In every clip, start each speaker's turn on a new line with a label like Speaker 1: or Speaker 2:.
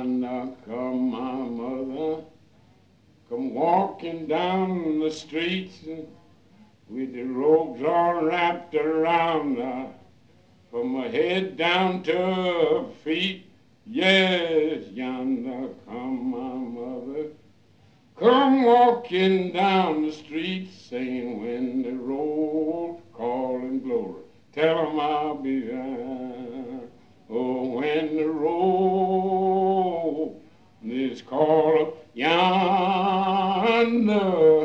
Speaker 1: Yonder come my mother, come walking down the streets with the robes all wrapped around her, from her head down to her feet. Yes, yonder come my mother, come walking down the street, singing when the roll calling glory. Tell 'em I'll be there. Oh, when the roll is called yonder,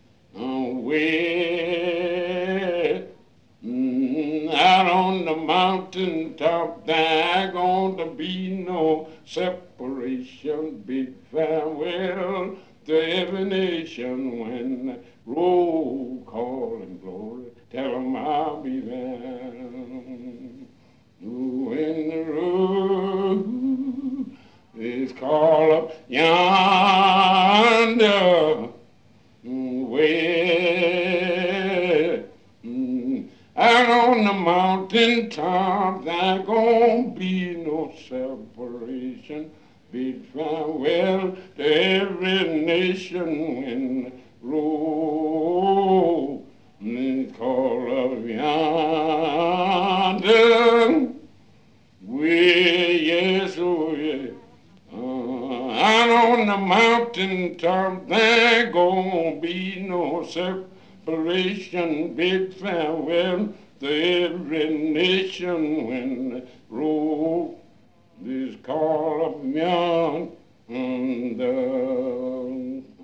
Speaker 1: way out on the mountain top, there gonna be no separation. Bid farewell to every nation when the roll calling glory. Tell 'em I'll be there. When the roll is called up yonder, way out on the mountain top, there gonna be no separation. Bid farewell to every nation when the roll is called up yonder. Way, yes, oh yeah. Out on the mountain top, there gonna be no separation. Bid farewell to every nation when the roll is called up yonder.